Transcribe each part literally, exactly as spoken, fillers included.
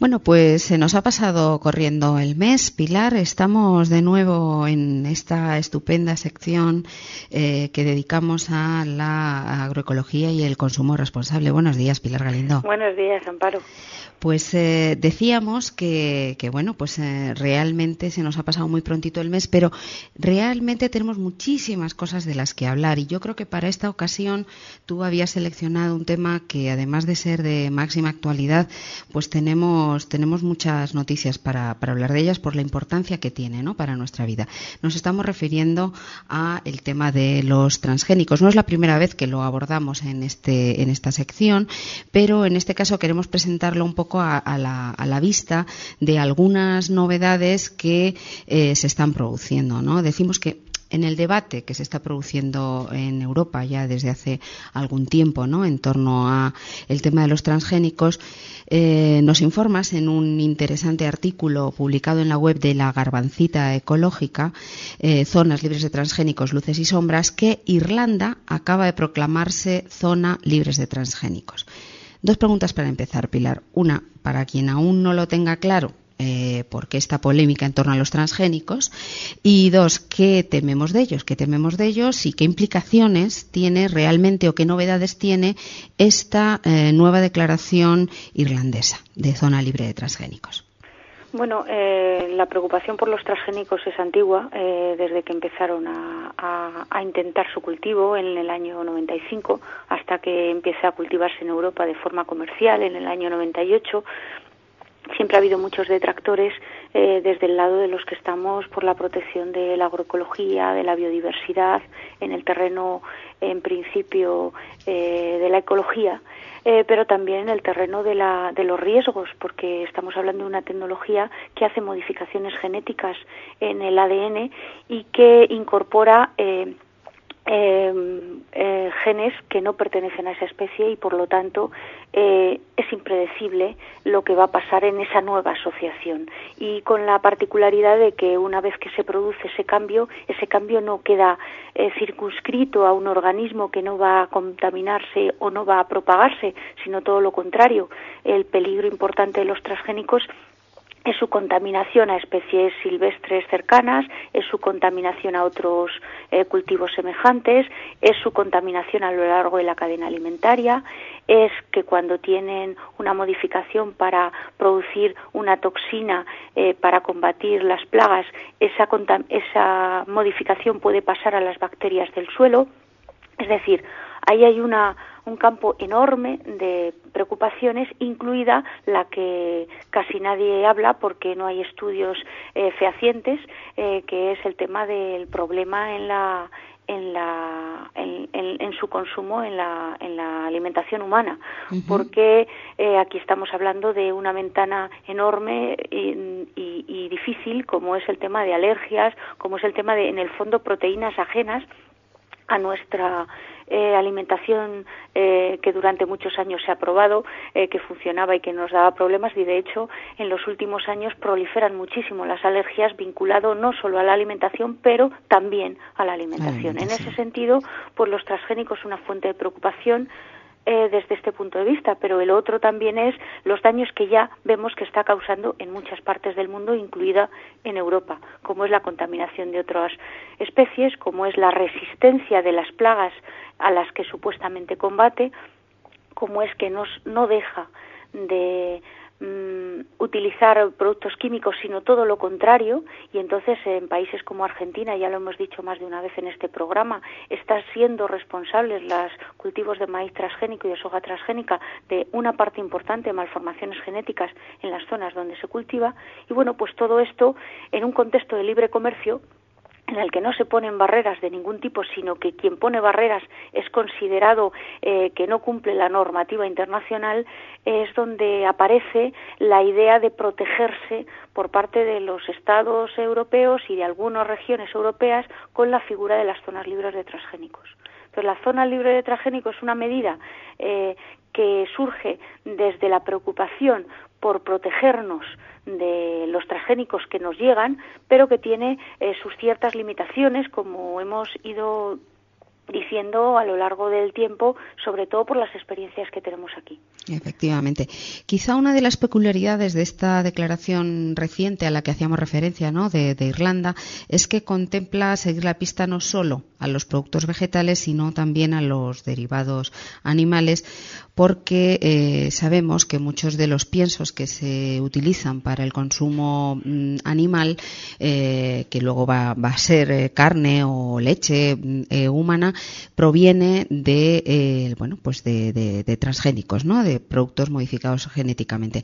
Bueno, pues se nos ha pasado corriendo el mes, Pilar. Estamos de nuevo en esta estupenda sección eh, que dedicamos a la agroecología y el consumo responsable. Buenos días, Pilar Galindo. Buenos días, Amparo. Pues eh, decíamos que, que bueno, pues eh, realmente se nos ha pasado muy prontito el mes, pero realmente tenemos muchísimas cosas de las que hablar, y yo creo que para esta ocasión tú habías seleccionado un tema que, además de ser de máxima actualidad, pues tenemos tenemos muchas noticias para, para hablar de ellas por la importancia que tiene, ¿no?, para nuestra vida. Nos estamos refiriendo a el tema de los transgénicos. No es la primera vez que lo abordamos en este en esta sección, pero en este caso queremos presentarlo un poco A, a, la, a la vista de algunas novedades que eh, se están produciendo, ¿no? Decimos que en el debate que se está produciendo en Europa ya desde hace algún tiempo, ¿no?, en torno a el tema de los transgénicos, eh, nos informas en un interesante artículo publicado en la web de la Garbancita Ecológica, eh, Zonas libres de transgénicos, luces y sombras, que Irlanda acaba de proclamarse zona libres de transgénicos. Dos preguntas para empezar, Pilar. Una, para quien aún no lo tenga claro, eh, ¿por qué esta polémica en torno a los transgénicos? Y dos, ¿qué tememos de ellos? ¿Qué tememos de ellos y qué implicaciones tiene realmente o qué novedades tiene esta eh, nueva declaración irlandesa de zona libre de transgénicos? Bueno, eh, la preocupación por los transgénicos es antigua, eh, desde que empezaron a, a, a intentar su cultivo en el año noventa y cinco, hasta que empieza a cultivarse en Europa de forma comercial en el año noventa y ocho. Siempre ha habido muchos detractores eh, desde el lado de los que estamos por la protección de la agroecología, de la biodiversidad, en el terreno, en principio, eh, de la ecología. Eh, pero también en el terreno de, la, de los riesgos, porque estamos hablando de una tecnología que hace modificaciones genéticas en el A D N y que incorpora eh, eh, eh, genes que no pertenecen a esa especie, y por lo tanto eh, es impredecible lo que va a pasar en esa nueva asociación, y con la particularidad de que una vez que se produce ese cambio, ese cambio no queda eh, circunscrito a un organismo que no va a contaminarse o no va a propagarse, sino todo lo contrario. El peligro importante de los transgénicos es su contaminación a especies silvestres cercanas, es su contaminación a otros eh, cultivos semejantes, es su contaminación a lo largo de la cadena alimentaria, es que cuando tienen una modificación para producir una toxina eh, para combatir las plagas, esa, esa modificación puede pasar a las bacterias del suelo. Es decir, ahí hay una un campo enorme de preocupaciones, incluida la que casi nadie habla porque no hay estudios eh, fehacientes, eh, que es el tema del problema en la en la en, en, en su consumo en la en la alimentación humana, uh-huh. porque eh, aquí estamos hablando de una ventana enorme y, y, y difícil, como es el tema de alergias, como es el tema de, en el fondo, proteínas ajenas a nuestra eh, alimentación eh, que durante muchos años se ha probado, eh, que funcionaba y que nos daba problemas, y de hecho en los últimos años proliferan muchísimo las alergias, vinculado no solo a la alimentación, pero también a la alimentación. En ese sentido, pues los transgénicos son una fuente de preocupación Eh, desde este punto de vista, pero el otro también es los daños que ya vemos que está causando en muchas partes del mundo, incluida en Europa, como es la contaminación de otras especies, como es la resistencia de las plagas a las que supuestamente combate, como es que nos, no deja de mm, utilizar productos químicos, sino todo lo contrario, y entonces en países como Argentina, ya lo hemos dicho más de una vez en este programa, están siendo responsables los cultivos de maíz transgénico y de soja transgénica de una parte importante de malformaciones genéticas en las zonas donde se cultiva. Y bueno, pues todo esto en un contexto de libre comercio, en el que no se ponen barreras de ningún tipo, sino que quien pone barreras es considerado eh, que no cumple la normativa internacional, es donde aparece la idea de protegerse por parte de los Estados europeos y de algunas regiones europeas con la figura de las zonas libres de transgénicos. Entonces, la zona libre de transgénicos es una medida eh, que surge desde la preocupación por protegernos de los transgénicos que nos llegan, pero que tiene eh, sus ciertas limitaciones, como hemos ido diciendo a lo largo del tiempo, sobre todo por las experiencias que tenemos aquí. Efectivamente. Quizá una de las peculiaridades de esta declaración reciente a la que hacíamos referencia, ¿no?, de, de Irlanda, es que contempla seguir la pista no solo a los productos vegetales, sino también a los derivados animales, porque eh, sabemos que muchos de los piensos que se utilizan para el consumo mm, animal, eh, que luego va, va a ser eh, carne o leche eh, humana, proviene de eh, bueno pues de, de, de transgénicos, ¿no?, de productos modificados genéticamente.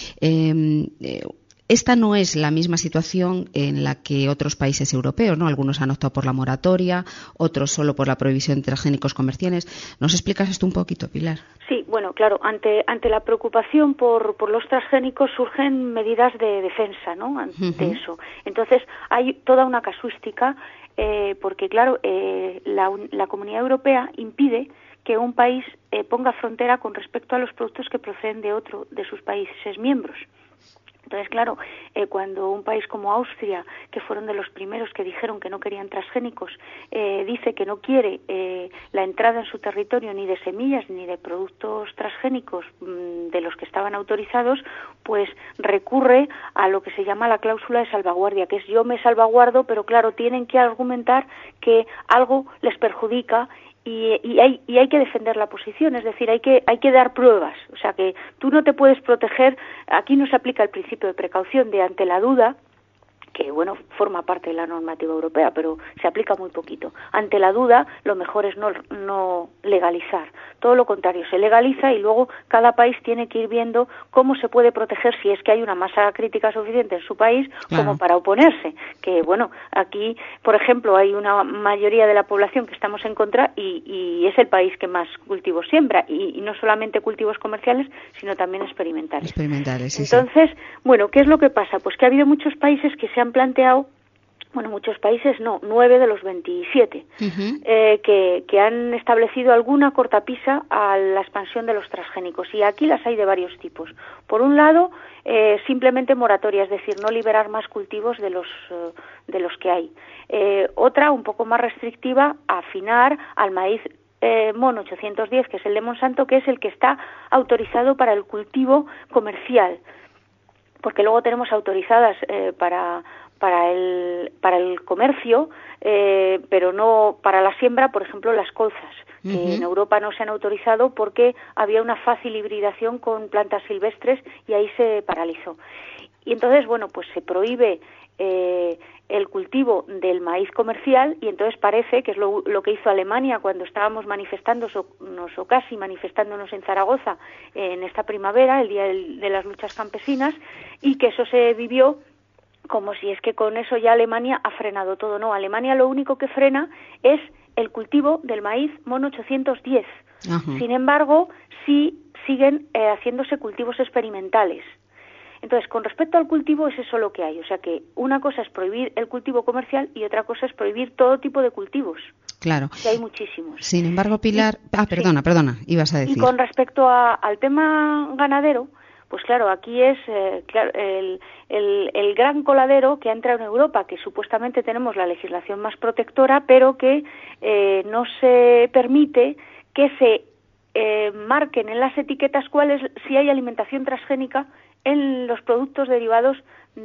Eh, eh, Esta no es la misma situación en la que otros países europeos, ¿no? Algunos han optado por la moratoria, otros solo por la prohibición de transgénicos comerciales. ¿Nos explicas esto un poquito, Pilar? Sí, bueno, claro, ante ante la preocupación por, por los transgénicos surgen medidas de defensa, ¿no?, ante uh-huh. eso. Entonces, hay toda una casuística, eh, porque, claro, eh, la, la Comunidad Europea impide que un país eh, ponga frontera con respecto a los productos que proceden de otro de sus países miembros. Entonces, claro, eh, cuando un país como Austria, que fueron de los primeros que dijeron que no querían transgénicos, eh, dice que no quiere eh, la entrada en su territorio ni de semillas ni de productos transgénicos mmm, de los que estaban autorizados, pues recurre a lo que se llama la cláusula de salvaguardia, que es yo me salvaguardo, pero claro, tienen que argumentar que algo les perjudica. Y, y, hay, y hay que defender la posición, es decir, hay que hay que dar pruebas, o sea que tú no te puedes proteger, aquí no se aplica el principio de precaución de ante la duda, que bueno, forma parte de la normativa europea, pero se aplica muy poquito. Ante la duda, lo mejor es no, no legalizar. Todo lo contrario, se legaliza y luego cada país tiene que ir viendo cómo se puede proteger si es que hay una masa crítica suficiente en su país claro. como para oponerse. Que bueno, aquí, por ejemplo, hay una mayoría de la población que estamos en contra y, y es el país que más cultivos siembra y, y no solamente cultivos comerciales, sino también experimentales. Experimentales, sí, Entonces, sí. bueno, ¿qué es lo que pasa? Pues que ha habido muchos países que se han planteado, bueno, muchos países no, nueve de los veintisiete, uh-huh. eh, que, que han establecido alguna cortapisa a la expansión de los transgénicos. Y aquí las hay de varios tipos. Por un lado, eh, simplemente moratoria, es decir, no liberar más cultivos de los, uh, de los que hay. Eh, otra, un poco más restrictiva, afinar al maíz Eh, MON ochocientos diez, que es el de Monsanto, que es el que está autorizado para el cultivo comercial, porque luego tenemos autorizadas eh, para para el para el comercio, eh, pero no para la siembra, por ejemplo, las colzas, que uh-huh. en Europa no se han autorizado porque había una fácil hibridación con plantas silvestres y ahí se paralizó. Y entonces, bueno, pues se prohíbe eh, el cultivo del maíz comercial y entonces parece que es lo, lo que hizo Alemania cuando estábamos manifestándonos o casi manifestándonos en Zaragoza eh, en esta primavera, el día del, de las luchas campesinas, y que eso se vivió como si es que con eso ya Alemania ha frenado todo. No, Alemania lo único que frena es el cultivo del maíz MON ochocientos diez. Uh-huh. Sin embargo, sí siguen eh, haciéndose cultivos experimentales. Entonces, con respecto al cultivo, es eso lo que hay. O sea que una cosa es prohibir el cultivo comercial y otra cosa es prohibir todo tipo de cultivos. Claro. Que hay muchísimos. Sin embargo, Pilar... Y, ah, perdona, sí. perdona, ibas a decir. Y con respecto a, al tema ganadero, pues claro, aquí es eh, claro, el, el, el gran coladero que ha entrado en Europa, que supuestamente tenemos la legislación más protectora, pero que eh, no se permite que se eh, marquen en las etiquetas cuáles si hay alimentación transgénica en los productos derivados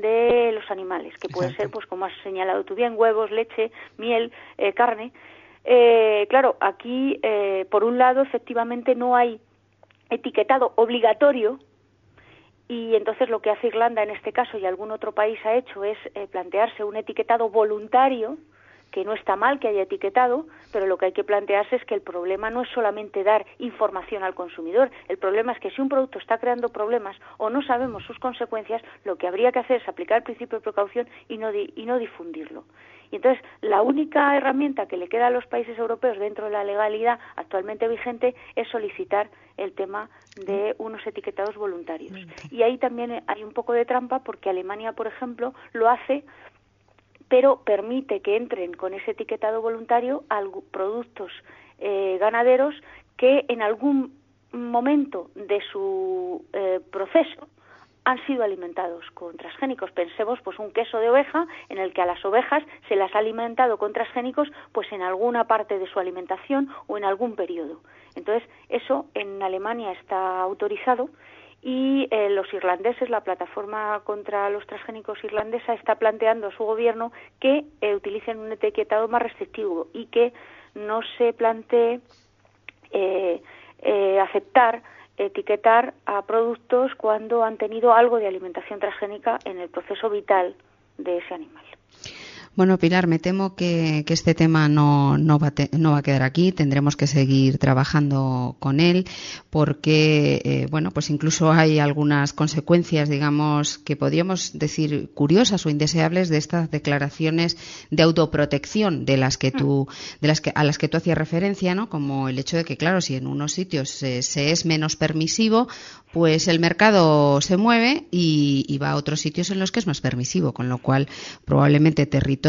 de los animales, que puede Exacto. ser, pues como has señalado tú bien, huevos, leche, miel, eh, carne. Eh, claro, aquí, eh, por un lado, efectivamente no hay etiquetado obligatorio, y entonces lo que hace Irlanda en este caso y algún otro país ha hecho es eh, plantearse un etiquetado voluntario, que no está mal que haya etiquetado, pero lo que hay que plantearse es que el problema no es solamente dar información al consumidor, el problema es que si un producto está creando problemas o no sabemos sus consecuencias, lo que habría que hacer es aplicar el principio de precaución y no, di- y no difundirlo. Y entonces la única herramienta que le queda a los países europeos dentro de la legalidad actualmente vigente es solicitar el tema de unos etiquetados voluntarios. Y ahí también hay un poco de trampa porque Alemania, por ejemplo, lo hace, pero permite que entren con ese etiquetado voluntario algo, productos eh, ganaderos que en algún momento de su eh, proceso han sido alimentados con transgénicos. Pensemos pues un queso de oveja en el que a las ovejas se las ha alimentado con transgénicos pues en alguna parte de su alimentación o en algún periodo. Entonces, eso en Alemania está autorizado y eh, los irlandeses, la plataforma contra los transgénicos irlandesa, está planteando a su gobierno que eh, utilicen un etiquetado más restrictivo y que no se plantee eh, eh, aceptar etiquetar a productos cuando han tenido algo de alimentación transgénica en el proceso vital de ese animal. Bueno, Pilar, me temo que, que este tema no, no, va te, no va a quedar aquí. Tendremos que seguir trabajando con él porque, eh, bueno, pues incluso hay algunas consecuencias, digamos, que podríamos decir curiosas o indeseables de estas declaraciones de autoprotección de las que tú, de las que, a las que tú hacías referencia, ¿no? Como el hecho de que, claro, si en unos sitios eh, se es menos permisivo, pues el mercado se mueve y, y va a otros sitios en los que es más permisivo, con lo cual probablemente territorios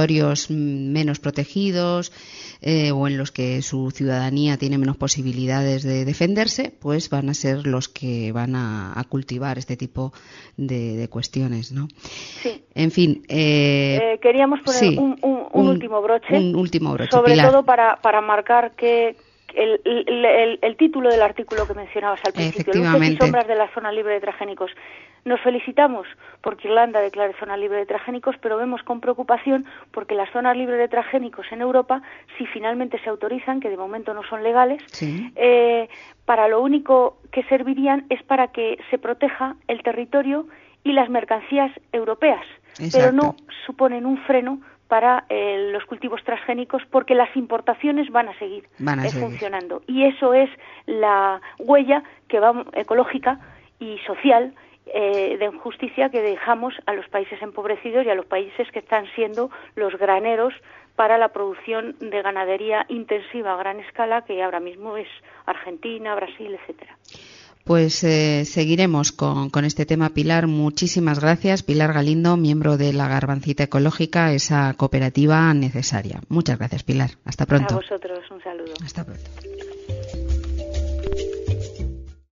menos protegidos eh, o en los que su ciudadanía tiene menos posibilidades de defenderse, pues van a ser los que van a, a cultivar este tipo de, de cuestiones, ¿no? Sí. En fin. Eh, eh, queríamos poner sí, un, un, un, un último broche. Un último broche, sobre Pilar. todo para, para marcar que El, el, el, el título del artículo que mencionabas al principio, luces y sombras de la zona libre de transgénicos. Nos felicitamos porque Irlanda declare zona libre de transgénicos, pero vemos con preocupación porque las zonas libres de transgénicos en Europa, si finalmente se autorizan, que de momento no son legales, sí. eh, para lo único que servirían es para que se proteja el territorio y las mercancías europeas, Exacto. pero no suponen un freno para eh, los cultivos transgénicos porque las importaciones van a seguir, van a eh, seguir funcionando. Y eso es la huella que va ecológica y social eh, de injusticia que dejamos a los países empobrecidos y a los países que están siendo los graneros para la producción de ganadería intensiva a gran escala, que ahora mismo es Argentina, Brasil, etcétera. Pues eh, seguiremos con, con este tema, Pilar. Muchísimas gracias. Pilar Galindo, miembro de la Garbancita Ecológica, esa cooperativa necesaria. Muchas gracias, Pilar. Hasta pronto. A vosotros, un saludo. Hasta pronto.